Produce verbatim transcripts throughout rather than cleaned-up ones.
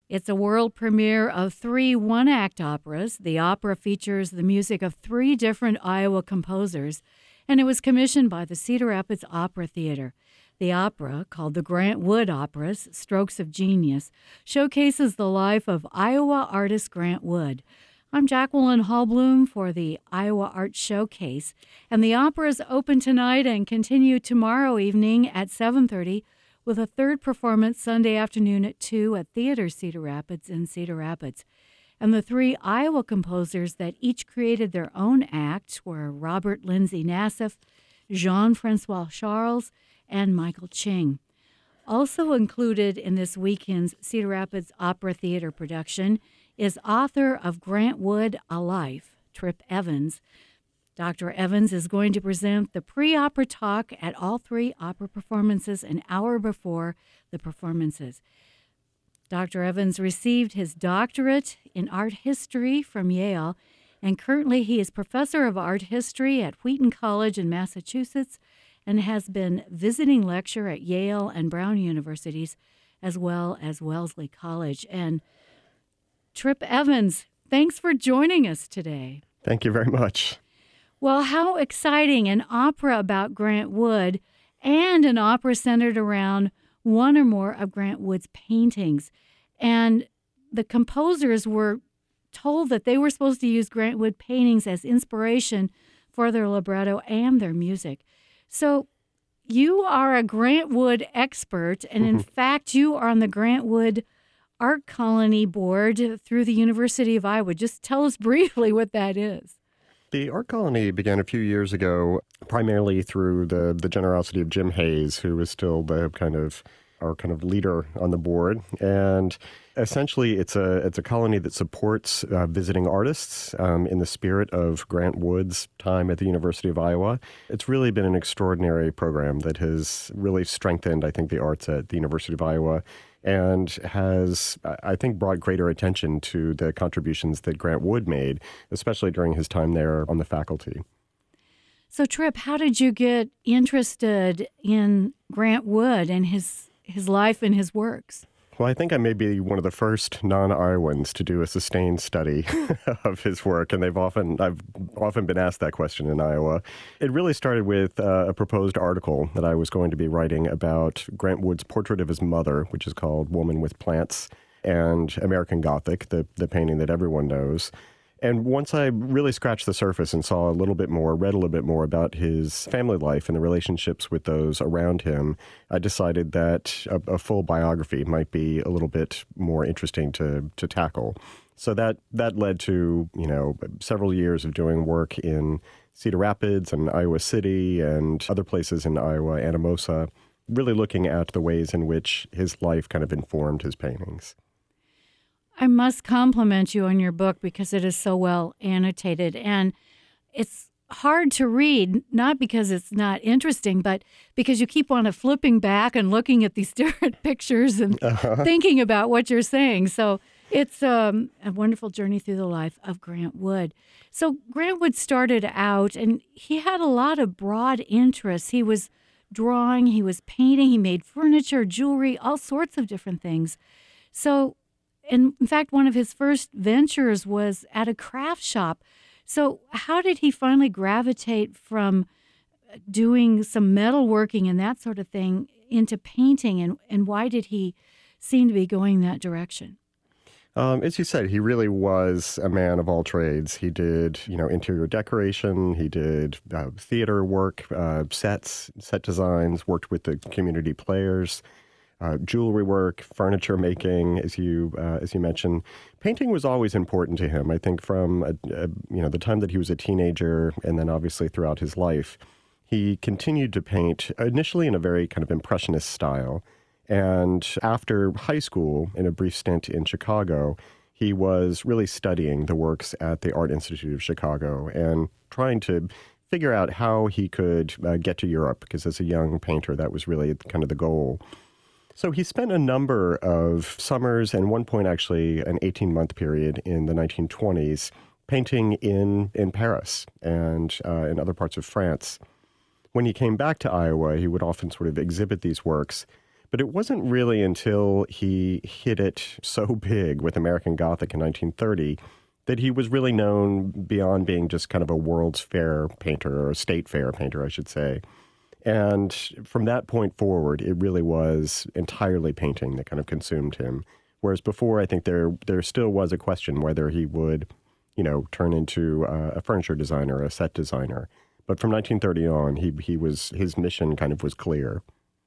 It's a world premiere of three one-act operas. The opera features the music of three different Iowa composers, and it was commissioned by the Cedar Rapids Opera Theater. The opera, called the Grant Wood Operas, Strokes of Genius, showcases the life of Iowa artist Grant Wood. I'm Jacqueline Hallblum for the Iowa Art Showcase, and the operas open tonight and continue tomorrow evening at seven thirty, with a third performance Sunday afternoon at two at Theater Cedar Rapids in Cedar Rapids. And the three Iowa composers that each created their own act were Robert Lindsay Nassif, Jean-Francois Charles, and Michael Ching. Also included in this weekend's Cedar Rapids Opera Theater production is author of Grant Wood, A Life, Trip Evans. Doctor Evans is going to present the pre-opera talk at all three opera performances an hour before the performances. Doctor Evans received his doctorate in art history from Yale, and currently he is professor of art history at Wheaton College in Massachusetts and has been visiting lecturer at Yale and Brown universities, as well as Wellesley College. And Trip Evans, thanks for joining us today. Thank you very much. Well, how exciting, an opera about Grant Wood and an opera centered around one or more of Grant Wood's paintings. And the composers were told that they were supposed to use Grant Wood paintings as inspiration for their libretto and their music. So you are a Grant Wood expert, and in fact, you are on the Grant Wood Art Colony Board through the University of Iowa. Just tell us briefly what that is. The Art Colony began a few years ago, primarily through the, the generosity of Jim Hayes, who is still the kind of our kind of leader on the board. And essentially, it's a it's a colony that supports uh, visiting artists um, in the spirit of Grant Wood's time at the University of Iowa. It's really been an extraordinary program that has really strengthened, I think, the arts at the University of Iowa, and has, I think, brought greater attention to the contributions that Grant Wood made, especially during his time there on the faculty. So, Trip, how did you get interested in Grant Wood and his his life and his works? Well, I think I may be one of the first non-Iowans to do a sustained study of his work, and they've often I've often been asked that question in Iowa. It really started with uh, a proposed article that I was going to be writing about Grant Wood's portrait of his mother, which is called Woman with Plants, and American Gothic, the, the painting that everyone knows. And once I really scratched the surface and saw a little bit more, read a little bit more about his family life and the relationships with those around him, I decided that a, a full biography might be a little bit more interesting to to tackle. So that that led to, you know, several years of doing work in Cedar Rapids and Iowa City and other places in Iowa, Anamosa, really looking at the ways in which his life kind of informed his paintings. I must compliment you on your book because it is so well annotated, and it's hard to read, not because it's not interesting, but because you keep on flipping back and looking at these different pictures and uh-huh. thinking about what you're saying. So it's um, a wonderful journey through the life of Grant Wood. So Grant Wood started out, and he had a lot of broad interests. He was drawing, he was painting, he made furniture, jewelry, all sorts of different things. So And in fact, one of his first ventures was at a craft shop. So how did he finally gravitate from doing some metalworking and that sort of thing into painting, and, and why did he seem to be going that direction? Um, as you said, he really was a man of all trades. He did, you know, interior decoration. He did uh, theater work, uh, sets, set designs, worked with the community players. Uh, jewelry work, furniture making, as you uh, as you mentioned. Painting was always important to him. I think from a, a, you know the time that he was a teenager, and then obviously throughout his life, he continued to paint initially in a very kind of impressionist style. And after high school, in a brief stint in Chicago, he was really studying the works at the Art Institute of Chicago and trying to figure out how he could uh, get to Europe, because as a young painter, that was really kind of the goal. So he spent a number of summers and one point actually an eighteen-month period in the nineteen twenties painting in, in Paris and uh, in other parts of France. When he came back to Iowa, he would often sort of exhibit these works, But it wasn't really until he hit it so big with American Gothic in nineteen thirty that he was really known beyond being just kind of a World's Fair painter, or a state fair painter, I should say. And from that point forward, it really was entirely painting that kind of consumed him. Whereas before, I think there there still was a question whether he would, you know, turn into uh, a furniture designer, a set designer. But from nineteen thirty on, he he was his mission kind of was clear.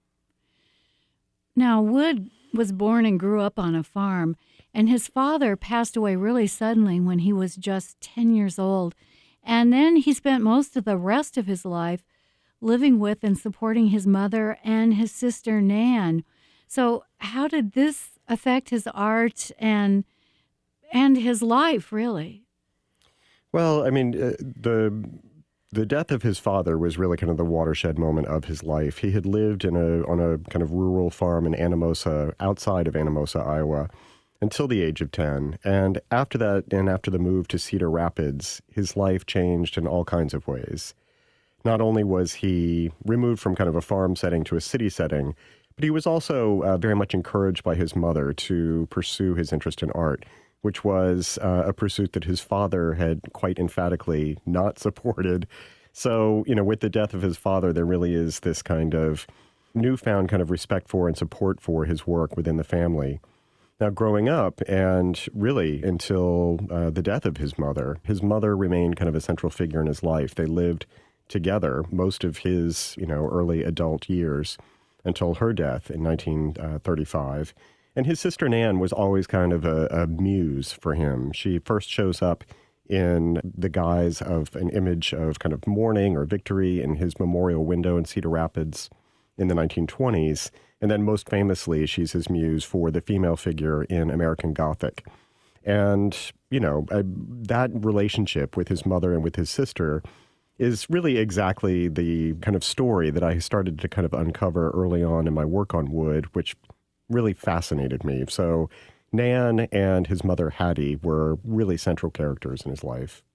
Now, Wood was born and grew up on a farm, and his father passed away really suddenly when he was just ten years old. And then he spent most of the rest of his life living with and supporting his mother and his sister, Nan. So how did this affect his art and and his life, really? Well, I mean, uh, the the death of his father was really kind of the watershed moment of his life. He had lived in a on a kind of rural farm in Anamosa, outside of Anamosa, Iowa, until the age of ten. And after that, and after the move to Cedar Rapids, his life changed in all kinds of ways. Not only was he removed from kind of a farm setting to a city setting, but he was also uh, very much encouraged by his mother to pursue his interest in art, which was uh, a pursuit that his father had quite emphatically not supported. So, you know, with the death of his father, there really is this kind of newfound kind of respect for and support for his work within the family. Now, growing up, and really until uh, the death of his mother, his mother remained kind of a central figure in his life. They lived together most of his, you know, early adult years until her death in nineteen thirty-five. And his sister Nan was always kind of a, a muse for him. She first shows up in the guise of an image of kind of mourning or victory in his memorial window in Cedar Rapids in the nineteen twenties. And then most famously, she's his muse for the female figure in American Gothic. And, you know, I, that relationship with his mother and with his sister is really exactly the kind of story that I started to kind of uncover early on in my work on Wood, which really fascinated me. So Nan and his mother Hattie were really central characters in his life.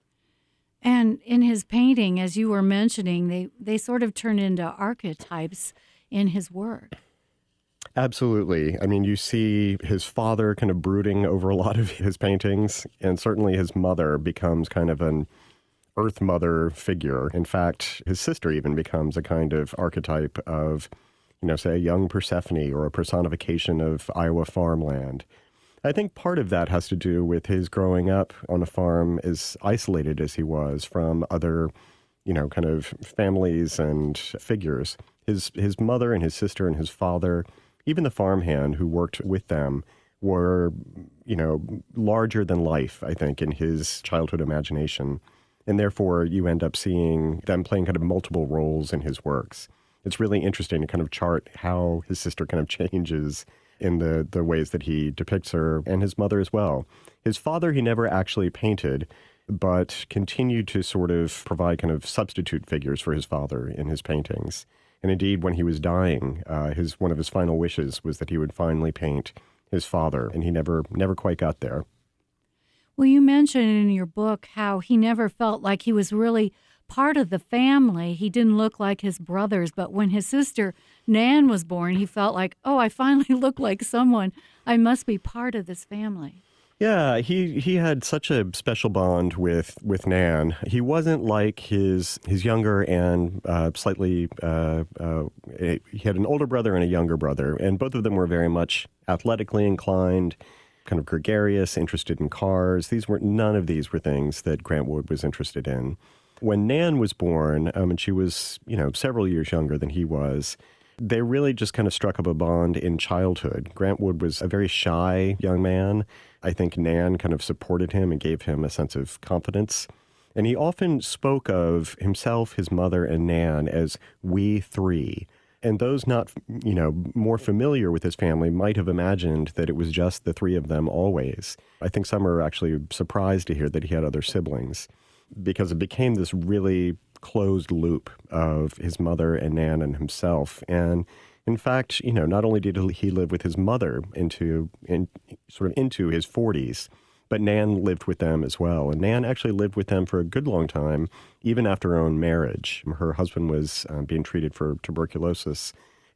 And in his painting, as you were mentioning, they, they sort of turn into archetypes in his work. Absolutely. I mean, you see his father kind of brooding over a lot of his paintings, and certainly his mother becomes kind of an Earth Mother figure. In fact, his sister even becomes a kind of archetype of, you know, say a young Persephone or a personification of Iowa farmland. I think part of that has to do with his growing up on a farm, as isolated as he was from other, you know, kind of families and figures. His his mother and his sister and his father, even the farmhand who worked with them, were, you know, larger than life, I think, in his childhood imagination. And therefore, you end up seeing them playing kind of multiple roles in his works. It's really interesting to kind of chart how his sister kind of changes in the, the ways that he depicts her, and his mother as well. His father, he never actually painted, but continued to sort of provide kind of substitute figures for his father in his paintings. And indeed, when he was dying, uh, his one of his final wishes was that he would finally paint his father, and he never never quite got there. Well, you mentioned in your book how he never felt like he was really part of the family. He didn't look like his brothers, but when his sister Nan was born, he felt like, oh, I finally look like someone. I must be part of this family. Yeah, he, he had such a special bond with, with Nan. He wasn't like his his younger and uh, slightly, uh, uh, a, he had an older brother and a younger brother, and both of them were very much athletically inclined, kind of gregarious, interested in cars. These were none of these were things that Grant Wood was interested in. When Nan was born, um, and she was, you know, several years younger than he was, they really just kind of struck up a bond in childhood. Grant Wood was a very shy young man. I think Nan kind of supported him and gave him a sense of confidence. And he often spoke of himself, his mother, and Nan as we three. And those not, you know, more familiar with his family might have imagined that it was just the three of them always. I think some are actually surprised to hear that he had other siblings, because it became this really closed loop of his mother and Nan and himself. And in fact, you know, not only did he live with his mother into in, sort of into his forties, but Nan lived with them as well. And Nan actually lived with them for a good long time, even after her own marriage. Her husband was uh, being treated for tuberculosis,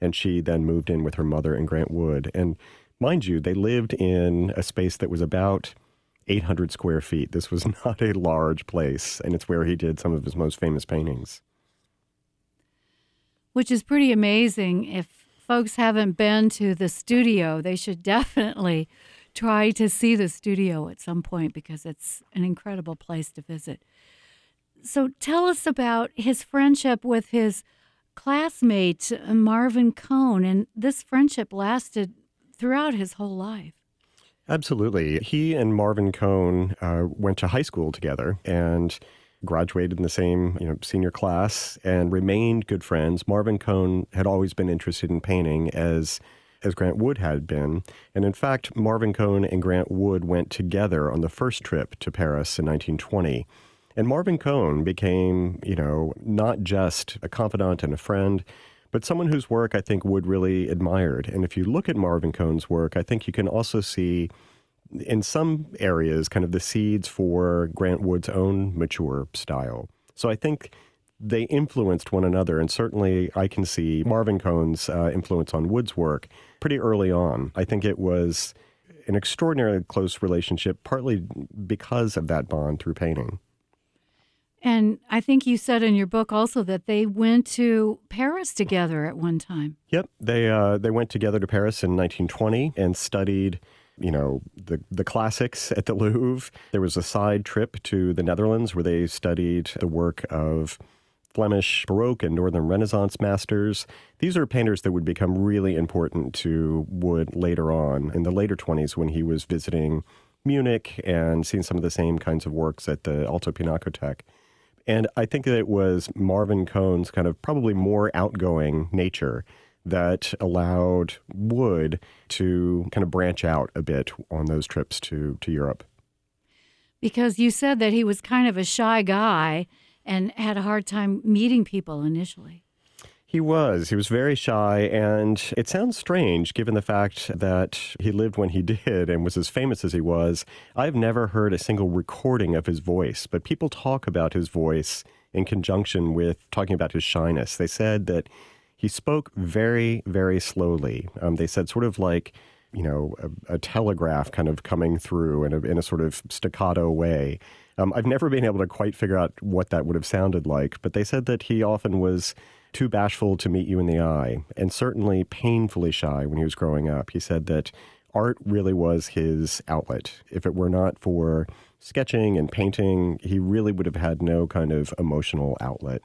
and she then moved in with her mother and Grant Wood. And mind you, they lived in a space that was about eight hundred square feet. This was not a large place, and it's where he did some of his most famous paintings. Which is pretty amazing. If folks haven't been to the studio, they should definitely try to see the studio at some point because it's an incredible place to visit. So tell us about his friendship with his classmate, Marvin Cohn, and this friendship lasted throughout his whole life. Absolutely. He and Marvin Cohn uh, went to high school together and graduated in the same, you know, senior class and remained good friends. Marvin Cohn had always been interested in painting as as Grant Wood had been. And in fact, Marvin Cohn and Grant Wood went together on the first trip to Paris in nineteen twenty. And Marvin Cohn became, you know, not just a confidant and a friend, but someone whose work I think Wood really admired. And if you look at Marvin Cohn's work, I think you can also see in some areas kind of the seeds for Grant Wood's own mature style. So I think they influenced one another, and certainly I can see Marvin Cohn's uh, influence on Wood's work pretty early on. I think it was an extraordinarily close relationship, partly because of that bond through painting. And I think you said in your book also that they went to Paris together at one time. Yep, they uh, they went together to Paris in nineteen twenty and studied, you know, the the classics at the Louvre. There was a side trip to the Netherlands where they studied the work of Flemish Baroque and Northern Renaissance masters. These are painters that would become really important to Wood later on in the later twenties when he was visiting Munich and seeing some of the same kinds of works at the Alto Pinakothek. And I think that it was Marvin Cohn's kind of probably more outgoing nature that allowed Wood to kind of branch out a bit on those trips to, to Europe. Because you said that he was kind of a shy guy and had a hard time meeting people initially. He was. He was very shy, and it sounds strange given the fact that he lived when he did and was as famous as he was. I've never heard a single recording of his voice, but people talk about his voice in conjunction with talking about his shyness. They said that he spoke very, very slowly. Um, they said sort of like, you know, a, a telegraph kind of coming through in a, in a sort of staccato way. Um, I've never been able to quite figure out what that would have sounded like, but they said that he often was too bashful to meet you in the eye, and certainly painfully shy when he was growing up. He said that art really was his outlet. If it were not for sketching and painting, he really would have had no kind of emotional outlet.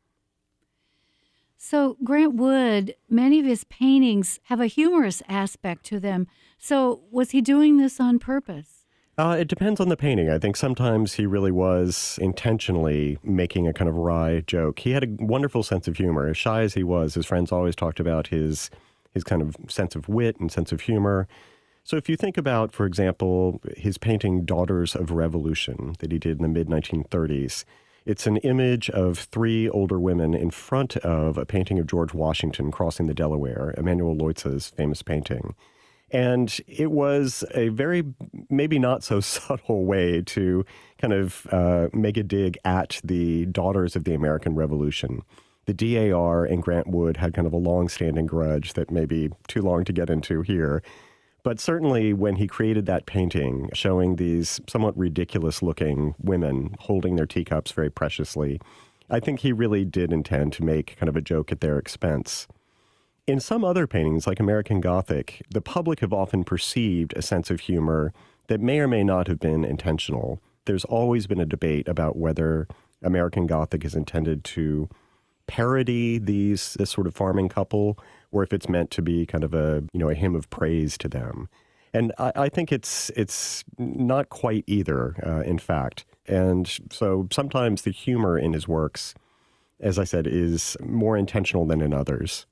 So Grant Wood, many of his paintings have a humorous aspect to them. So was he doing this on purpose? Uh, it depends on the painting. I think sometimes he really was intentionally making a kind of wry joke. He had a wonderful sense of humor. As shy as he was, his friends always talked about his his kind of sense of wit and sense of humor. So if you think about, for example, his painting Daughters of Revolution that he did in the mid nineteen thirties, it's an image of three older women in front of a painting of George Washington crossing the Delaware, Emanuel Leutze's famous painting. And it was a very, maybe not so subtle way to kind of uh, make a dig at the daughters of the American Revolution. The D A R and Grant Wood had kind of a long-standing grudge that may be too long to get into here. But certainly when he created that painting showing these somewhat ridiculous-looking women holding their teacups very preciously, I think he really did intend to make kind of a joke at their expense. In some other paintings, like American Gothic, the public have often perceived a sense of humor that may or may not have been intentional. There's always been a debate about whether American Gothic is intended to parody these this sort of farming couple, or if it's meant to be kind of a, you know, a hymn of praise to them. And I, I think it's it's not quite either, uh, in fact. And so sometimes the humor in his works, as I said, is more intentional than in others.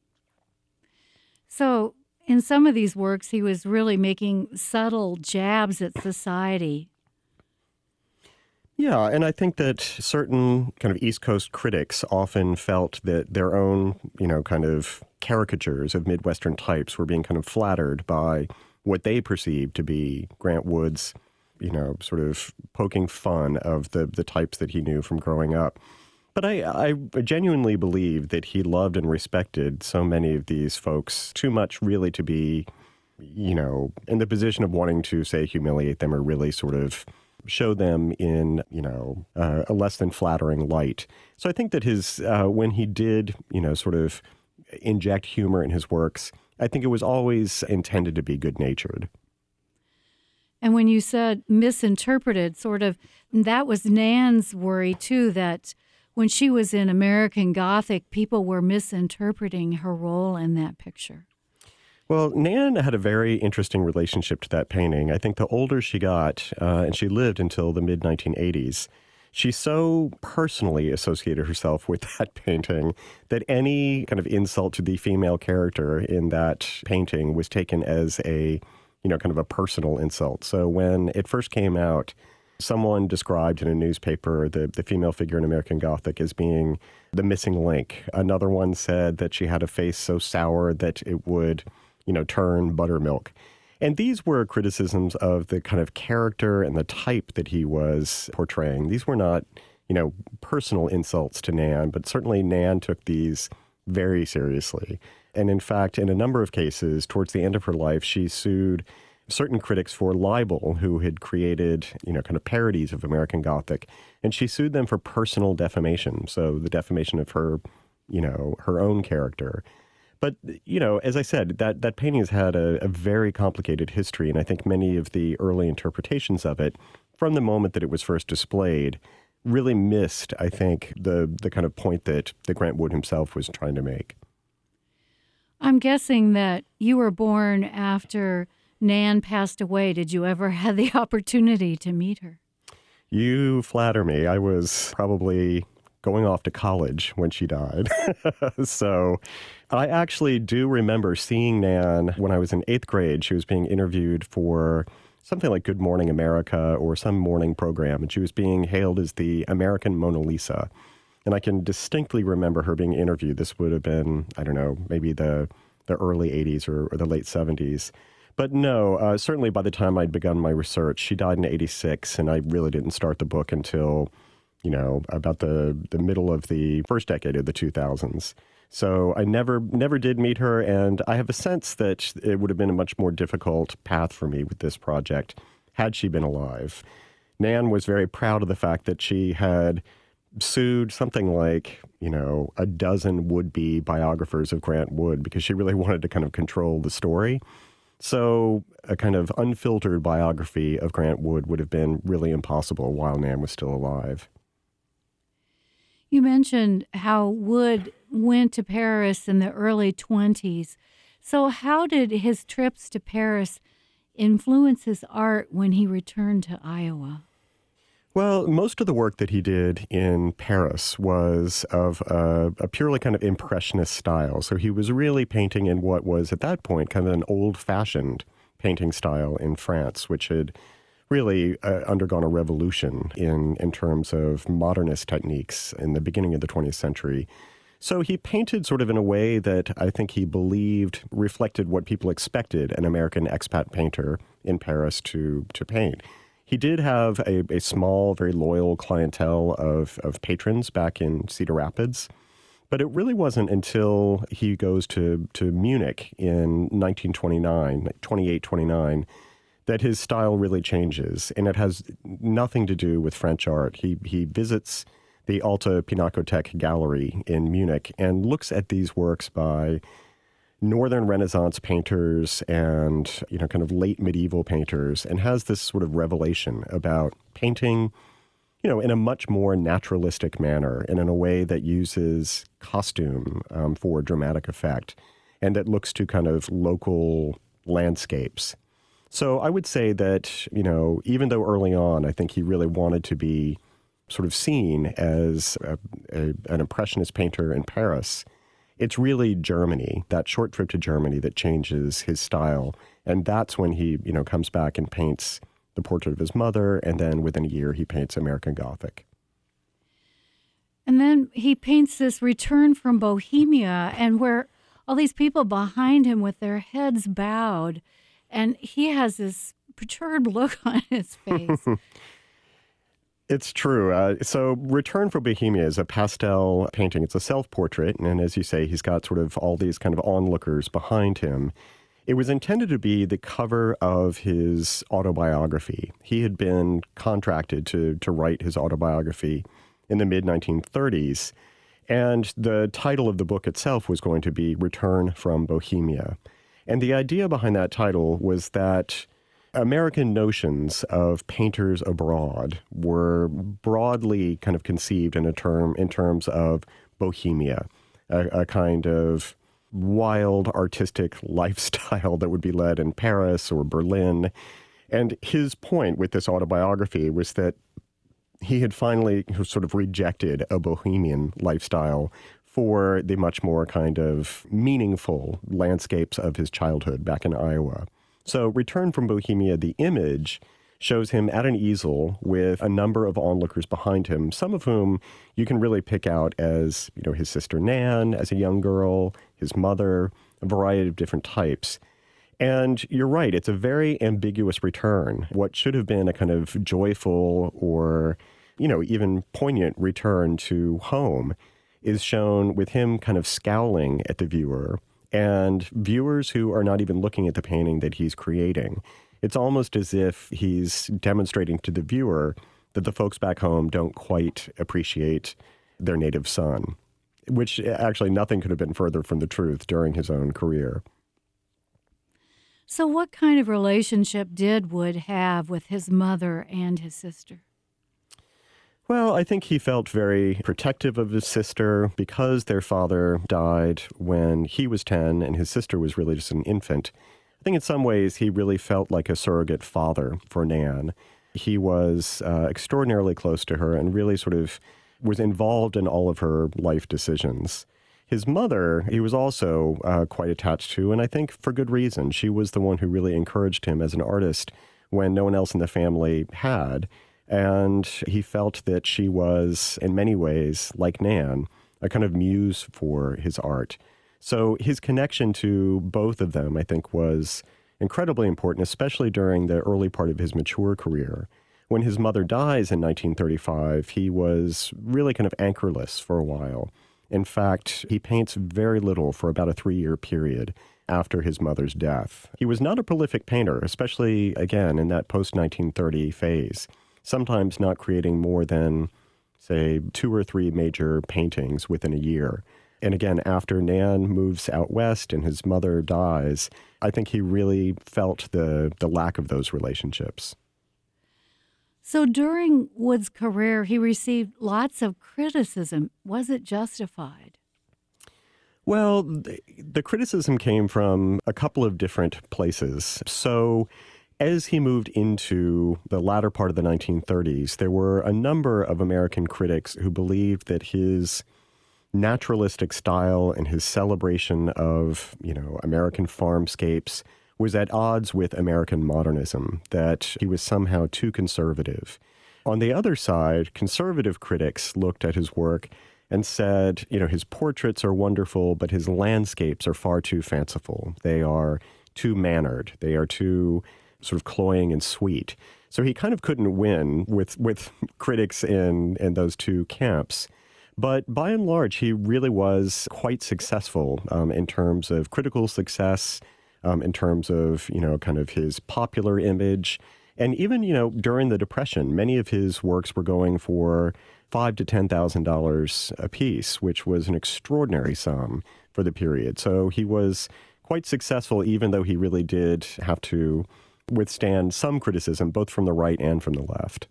So in some of these works, he was really making subtle jabs at society. Yeah, and I think that certain kind of East Coast critics often felt that their own, you know, kind of caricatures of Midwestern types were being kind of flattered by what they perceived to be Grant Wood's, you know, sort of poking fun of the the types that he knew from growing up. But I, I genuinely believe that he loved and respected so many of these folks too much really to be, you know, in the position of wanting to, say, humiliate them or really sort of show them in, you know, uh, a less than flattering light. So I think that his, uh, when he did, you know, sort of inject humor in his works, I think it was always intended to be good-natured. And when you said misinterpreted, sort of, that was Nan's worry, too, that when she was in American Gothic, people were misinterpreting her role in that picture. Well, Nan had a very interesting relationship to that painting. I think the older she got, uh, and she lived until the mid nineteen eighties, she so personally associated herself with that painting that any kind of insult to the female character in that painting was taken as a, you know, kind of a personal insult. So when it first came out, someone described in a newspaper the, the female figure in American Gothic as being the missing link. Another one said that she had a face so sour that it would, you know, turn buttermilk. And these were criticisms of the kind of character and the type that he was portraying. These were not, you know, personal insults to Nan, but certainly Nan took these very seriously. And in fact, in a number of cases, towards the end of her life, she sued certain critics for libel who had created, you know, kind of parodies of American Gothic. And she sued them for personal defamation. So the defamation of her, you know, her own character. But, you know, as I said, that, that painting has had a, a very complicated history. And I think many of the early interpretations of it, from the moment that it was first displayed, really missed, I think, the, the kind of point that, that Grant Wood himself was trying to make. I'm guessing that you were born after Nan passed away. Did you ever have the opportunity to meet her? You flatter me. I was probably going off to college when she died. So I actually do remember seeing Nan when I was in eighth grade. She was being interviewed for something like Good Morning America or some morning program, and she was being hailed as the American Mona Lisa. And I can distinctly remember her being interviewed. This would have been, I don't know, maybe the, the early eighties or, or the late seventies. But no, uh, certainly by the time I'd begun my research, she died in eighty-six, and I really didn't start the book until, you know, about the, the middle of the first decade of the two thousands. So I never never did meet her, and I have a sense that it would have been a much more difficult path for me with this project had she been alive. Nan was very proud of the fact that she had sued something like, you know, a dozen would-be biographers of Grant Wood because she really wanted to kind of control the story. So a kind of unfiltered biography of Grant Wood would have been really impossible while Nan was still alive. You mentioned how Wood went to Paris in the early twenties. So how did his trips to Paris influence his art when he returned to Iowa? Well, most of the work that he did in Paris was of a, a purely kind of impressionist style. So he was really painting in what was at that point kind of an old-fashioned painting style in France, which had really uh, undergone a revolution in, in terms of modernist techniques in the beginning of the twentieth century. So he painted sort of in a way that I think he believed reflected what people expected an American expat painter in Paris to, to paint. He did have a, a small, very loyal clientele of, of patrons back in Cedar Rapids, but it really wasn't until he goes to, to Munich in nineteen twenty-nine, twenty-eight, twenty-nine, that his style really changes, and it has nothing to do with French art. He he visits the Alte Pinakothek Gallery in Munich and looks at these works by Northern Renaissance painters and, you know, kind of late medieval painters, and has this sort of revelation about painting, you know, in a much more naturalistic manner and in a way that uses costume um, for dramatic effect and that looks to kind of local landscapes. So I would say that, you know, even though early on I think he really wanted to be sort of seen as a, a, an impressionist painter in Paris, it's really Germany, that short trip to Germany, that changes his style. And that's when he, you know, comes back and paints the portrait of his mother, and then within a year he paints American Gothic. And then he paints this Return from Bohemia, and where all these people behind him with their heads bowed, and he has this perturbed look on his face. It's true. Uh, so Return from Bohemia is a pastel painting. It's a self-portrait. And as you say, he's got sort of all these kind of onlookers behind him. It was intended to be the cover of his autobiography. He had been contracted to, to write his autobiography in the mid nineteen thirties. And the title of the book itself was going to be Return from Bohemia. And the idea behind that title was that American notions of painters abroad were broadly kind of conceived in a term in terms of bohemia, a, a kind of wild artistic lifestyle that would be led in Paris or Berlin. And his point with this autobiography was that he had finally sort of rejected a bohemian lifestyle for the much more kind of meaningful landscapes of his childhood back in Iowa. So Return from Bohemia, the image, shows him at an easel with a number of onlookers behind him, some of whom you can really pick out as, you know, his sister Nan as a young girl, his mother, a variety of different types. And you're right, it's a very ambiguous return. What should have been a kind of joyful or, you know, even poignant return to home is shown with him kind of scowling at the viewer and viewers who are not even looking at the painting that he's creating. It's almost as if he's demonstrating to the viewer that the folks back home don't quite appreciate their native son, which actually nothing could have been further from the truth during his own career. So what kind of relationship did Wood have with his mother and his sister? Well, I think he felt very protective of his sister because their father died when he was ten and his sister was really just an infant. I think in some ways he really felt like a surrogate father for Nan. He was uh, extraordinarily close to her and really sort of was involved in all of her life decisions. His mother, he was also uh, quite attached to, and I think for good reason. She was the one who really encouraged him as an artist when no one else in the family had. And he felt that she was, in many ways, like Nan, a kind of muse for his art. So his connection to both of them, I think, was incredibly important, especially during the early part of his mature career. When his mother dies in nineteen thirty-five, he was really kind of anchorless for a while. In fact, he paints very little for about a three-year period after his mother's death. He was not a prolific painter, especially, again, in that post nineteen thirty phase, sometimes not creating more than, say, two or three major paintings within a year. And again, after Nan moves out west and his mother dies, I think he really felt the, the lack of those relationships. So during Wood's career, he received lots of criticism. Was it justified? Well, the, the criticism came from a couple of different places. So as he moved into the latter part of the nineteen thirties, there were a number of American critics who believed that his naturalistic style and his celebration of, you know, American farmscapes was at odds with American modernism, that he was somehow too conservative. On the other side, conservative critics looked at his work and said, you know, his portraits are wonderful, but his landscapes are far too fanciful. They are too mannered. They are too sort of cloying and sweet. So he kind of couldn't win with, with critics in, in those two camps. But by and large, he really was quite successful um, in terms of critical success, Um, in terms of, you know, kind of his popular image. And even, you know, during the Depression, many of his works were going for five to ten thousand dollars a piece, which was an extraordinary sum for the period. So he was quite successful, even though he really did have to withstand some criticism, both from the right and from the left.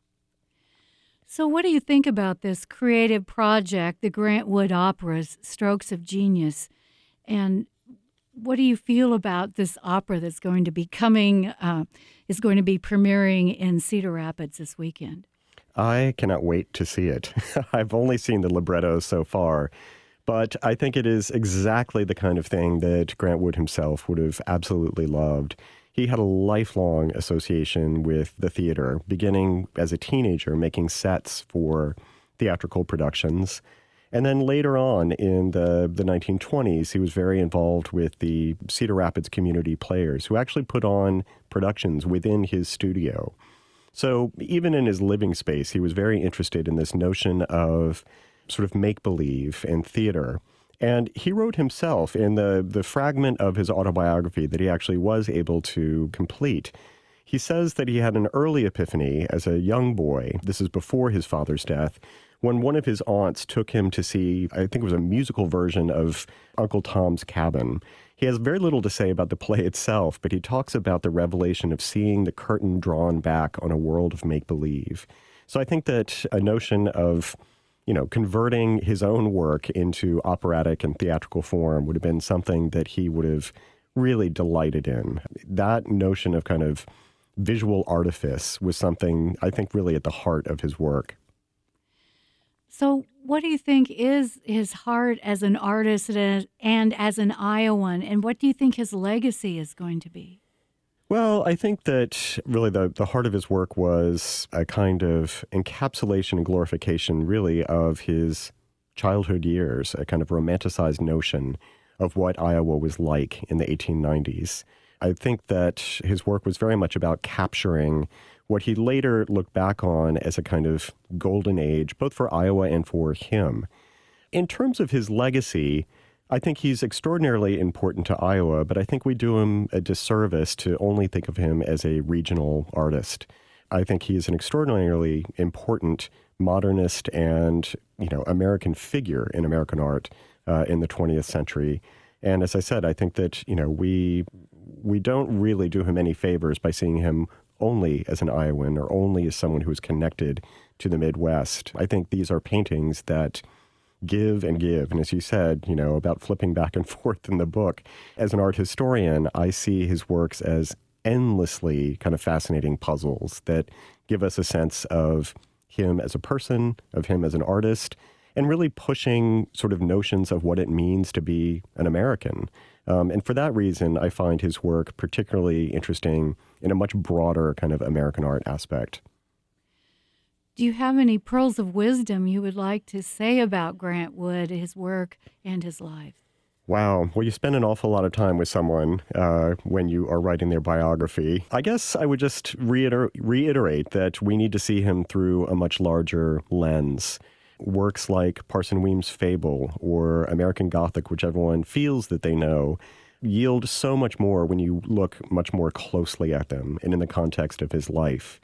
So what do you think about this creative project, the Grant Wood Operas, Strokes of Genius? And what do you feel about this opera that's going to be coming, uh, is going to be premiering in Cedar Rapids this weekend? I cannot wait to see it. I've only seen the libretto so far, but I think it is exactly the kind of thing that Grant Wood himself would have absolutely loved. He had a lifelong association with the theater, beginning as a teenager making sets for theatrical productions. And then later on in the, the nineteen twenties, he was very involved with the Cedar Rapids Community Players, who actually put on productions within his studio. So even in his living space, he was very interested in this notion of sort of make-believe and theater. And he wrote himself in the, the fragment of his autobiography that he actually was able to complete. He says that he had an early epiphany as a young boy. This is before his father's death, when one of his aunts took him to see, I think it was a musical version of Uncle Tom's Cabin. He has very little to say about the play itself, but he talks about the revelation of seeing the curtain drawn back on a world of make-believe. So I think that a notion of, you know, converting his own work into operatic and theatrical form would have been something that he would have really delighted in. That notion of kind of visual artifice was something, I think, really at the heart of his work. So what do you think is his heart as an artist and as an Iowan, and what do you think his legacy is going to be? Well, I think that really the, the heart of his work was a kind of encapsulation and glorification, really, of his childhood years, a kind of romanticized notion of what Iowa was like in the eighteen nineties. I think that his work was very much about capturing what he later looked back on as a kind of golden age, both for Iowa and for him. In terms of his legacy, I think he's extraordinarily important to Iowa, but I think we do him a disservice to only think of him as a regional artist. I think he's an extraordinarily important modernist and, you know, American figure in American art uh, in the twentieth century. And as I said, I think that, you know, we we don't really do him any favors by seeing him only as an Iowan or only as someone who is connected to the Midwest. I think these are paintings that give and give. And as you said, you know, about flipping back and forth in the book, as an art historian, I see his works as endlessly kind of fascinating puzzles that give us a sense of him as a person, of him as an artist, and really pushing sort of notions of what it means to be an American. Um, and for that reason, I find his work particularly interesting in a much broader kind of American art aspect. Do you have any pearls of wisdom you would like to say about Grant Wood, his work, and his life? Wow. Well, you spend an awful lot of time with someone uh, when you are writing their biography. I guess I would just reiter- reiterate that we need to see him through a much larger lens. Works like Parson Weems' Fable or American Gothic, which everyone feels that they know, yield so much more when you look much more closely at them and in the context of his life.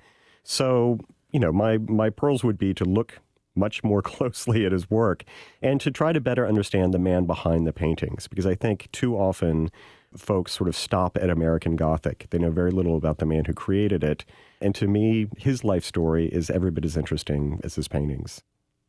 So, you know, my, my pearls would be to look much more closely at his work and to try to better understand the man behind the paintings, because I think too often folks sort of stop at American Gothic. They know very little about the man who created it. And to me, his life story is every bit as interesting as his paintings.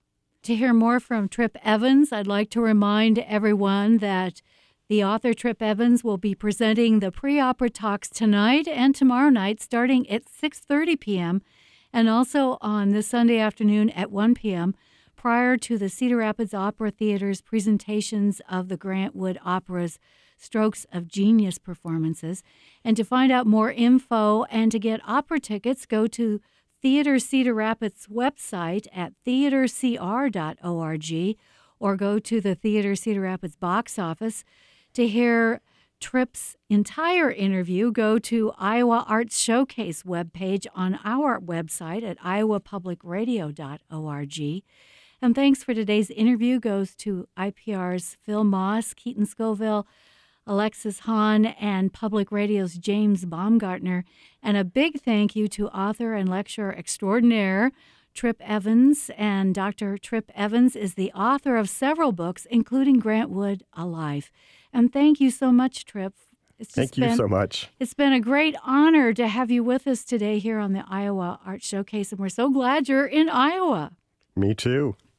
To hear more from Trip Evans, I'd like to remind everyone that the author Trip Evans will be presenting the pre-opera talks tonight and tomorrow night starting at six thirty p.m. and also on this Sunday afternoon at one p.m. prior to the Cedar Rapids Opera Theater's presentations of the Grant Wood Opera's Strokes of Genius performances. And to find out more info and to get opera tickets, go to Theater Cedar Rapids website at theater c r dot org or go to the Theater Cedar Rapids box office. To hear Trip's entire interview, go to Iowa Arts Showcase webpage on our website at iowa public radio dot org. And thanks for today's interview goes to I P R's Phil Moss, Keaton Scoville, Alexis Hahn, and Public Radio's James Baumgartner. And a big thank you to author and lecturer extraordinaire Trip Evans. And Doctor Trip Evans is the author of several books, including Grant Wood, A Life. And thank you so much, Trip. It's Thank you been, so much. It's been a great honor to have you with us today here on the Iowa Art Showcase, and we're so glad you're in Iowa. Me too.